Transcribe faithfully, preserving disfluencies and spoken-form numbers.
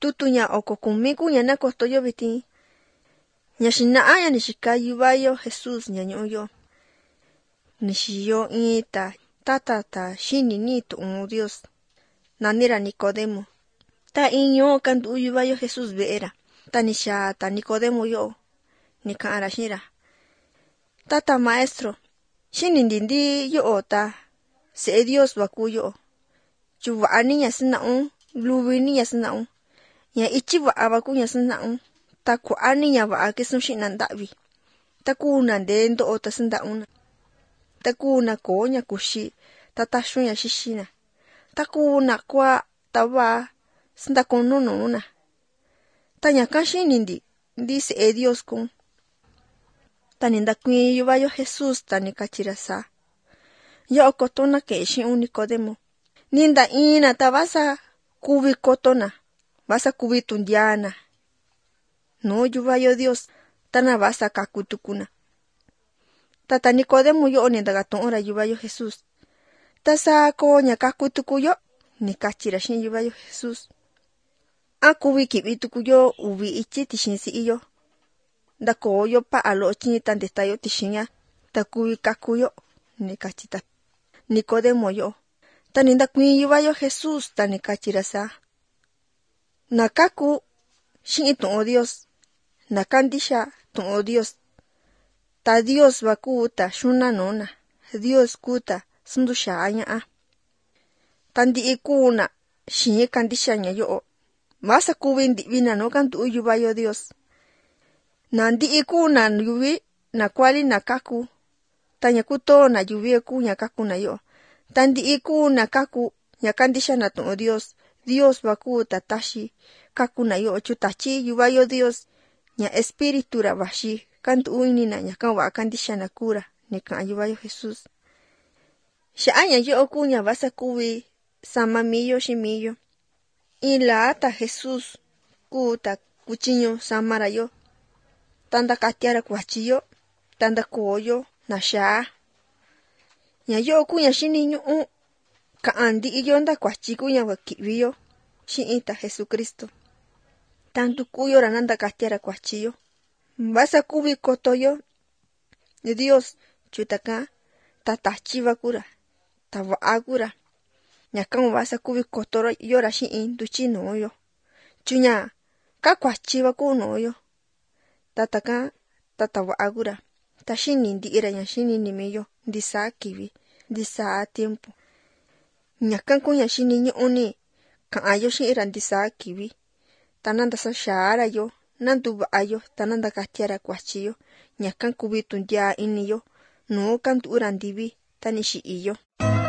tutuña oko kumi kuña na kotoyo viti. Ña xina'a ni xika yuvayo Jesús ña ñu'yo. Ni xiyo ita tata ta xini ni tu'un Dios. Nanira Nicodemo. Ta iño kandu yuvayo Jesús ve'era. Ta ni xa ta Nicodemo yo. Ni ka'ara xira. Tata maestro. Xini ndindi yo ta. Se'e Dios vaku yo. Chuva'a niña sina'un. Luvi niña sina'un. Ña ichi va'a vaku ña sina'un. Ta kua'a niña va'a kisun xina nda'vi. Ta kuna nde ndo'o ta sinda'un. Ta kuna koña kuxi. Ta taxuña xixina. Ta kuna kua ta va'a sindakonu nuna. Ta ña kaxini ndi. Ndi se'e Dios kun. Ta ni ndakuin yuvayo Jesús ta ni kachira sa. Yo kotona ke xi'un Nicodemo. Ninda ina ta vasa kuvi kotona. Vasa kuvi tundiana. No yuvayo Dios. Tana vasa kakutukuna. Tata Nicodemo yo ni ndagatu'ura yuvayo Jesús. Ta sa ko ña kakutuku yo. Ni kachira xin yuvayo Jesús. A kuvi kivi tuku yo uvi ichi tixin si iyo. Ndako yo pa'a lo chini tandeta yo tixiña. Ta kuvi kaku yo. Ni kachita Nicodemo yo. Ta ni ndakuin yuvayo Jesús ta ni kachira sa. Na kaku xin tu'un Dios. Na kandisha tu'un Dios. Ta Dios vaku ta xuna nuna. Dios kuta sundu xaaña'a. Ta ndi'i kuna xin kandisha ña yo. Vasa kuvi ndi'vina no kandu yuvayo Dios. Na ndi'i kuna yuvi na kuali na kaku. Ta ña kuto na yuvi ku ña kaku na yo. Ta ndi'i kuna kaku ña kandisha na tu'un Dios. Dios vaku ta taxi kaku na yo chutachi yuvayo Dios. Ña espiritu ra vaxi kandu inina ña kan va'a kandisha na kura. Ni ka'an yuvayo Jesús. Xa'a ña yo ku ña vasa kuvi sama miyo xi miyo. In la ta Jesús ku ta kuchiño samara yo. Tanda katiara kuachi yo. Tanda koyo na xaa. Ña yo ku ña xini ñu'un. Ka'an ndi'i yo nda kuachi ku ña vakivi yo. Xi'in ta Jesucristo. Tantu kuyo ra nanda katiara kuachi yo. Vasa kuvi koto yo. Dios chutaka ta tachi vakura. Ta va'a kura. Ña kan vasa kuvi koto yo ra xi'in nduchi no yo. Chuña ka kuachi vaku no yo. Tataka tata va'a kura. Ta xini ndi'ira ña xini nimi yo. Ndisa kivi. Ndisa tiempo. Ña kan ku ña xini ñu'uni. Ka'an yo xi'ira ndisa kivi. Ta nanda sa xaara yo. Nandu va'a yo. Ta nanda katiara kuachi yo. Ña kan kuvi tundia ini yo. No kandu ura ndivi. Ta ni xi'i yo.